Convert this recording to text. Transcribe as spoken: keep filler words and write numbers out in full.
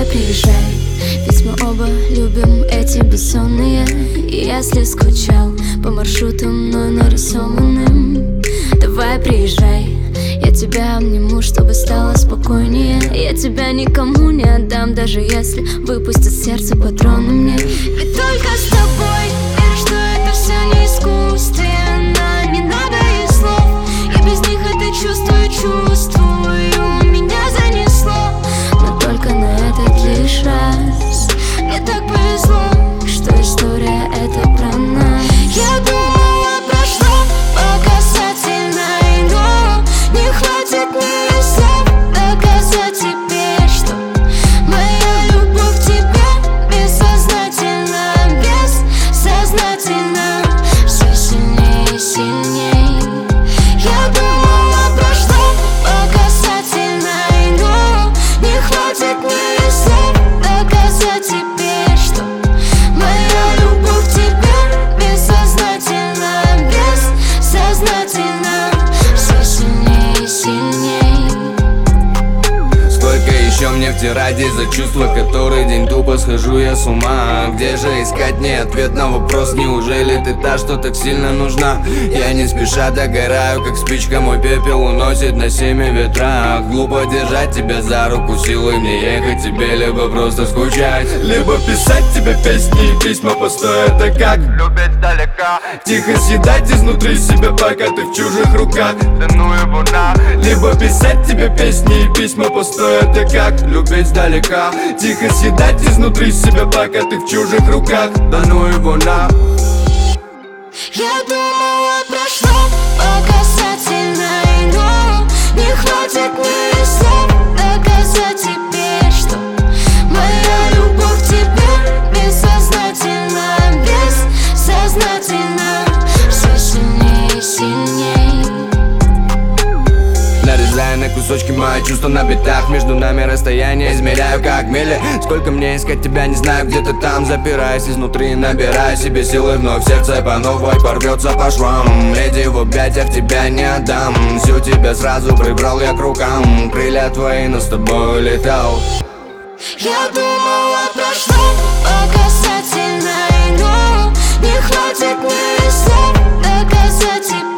приезжай, ведь мы оба любим эти бессонные. И если скучал по маршруту мной нарисованным, давай приезжай, я тебя обниму, чтобы стало спокойнее. Я тебя никому не отдам, даже если выпустят сердце патроны мне. Ведь только с тобой верю, что это все не искусственно. Не надо и слов, я без них это чувствую, чувствую. Меня занесло, но только на этот лишь раз. Мне так повезло, что история это про нас. Я думала, прошло по касательной, но не хватит мне слов доказать тебе, что моя любовь к тебе бессознательно, бессознательно, все сильнее и сильнее. Я думала, прошло по касательной, но не хватит мне слов доказать тебе, что моя любовь к тебе бессознательно, бессознательно, все сильнее и сильнее. Сколько еще мне втирать из-за чувства, который день тупо схожу я с ума? Где же искать мне ответ на вопрос, неужели ты та, что так сильно нужна? Я не спеша догораю, как спичка, мой пепел уносит на семи ветрах. Глупо держать тебя за руку, силой мне ехать тебе, либо просто скучать, либо писать тебе песни и письма пустое. Это как любить сдалека, тихо съедать изнутри себя, пока ты в чужих руках. Да ну его на. Либо писать тебе песни и письма пустое. Это как любить сдалека, тихо съедать изнутри себя, пока ты в чужих руках. Да ну его на. Я думала, прошло по касательной, но не хватит мне слов доказать тебе, что моя любовь к тебе бессознательно, бессознательно, все сильнее и сильнее. Нарезаю на кусочки мои чувства на битах. Между нами расстояние измеряю как мили. Сколько мне искать тебя, не знаю, где ты там. Запираюсь изнутри, набираю себе силы. Вновь сердце по новой порвется по швам. Леди, в объятиях тебя не отдам. Всю тебя сразу прибрал я к рукам. Крылья твои, но с тобой летал. Я думала, прошло по касательной, но не хватит мне слов доказать тебе.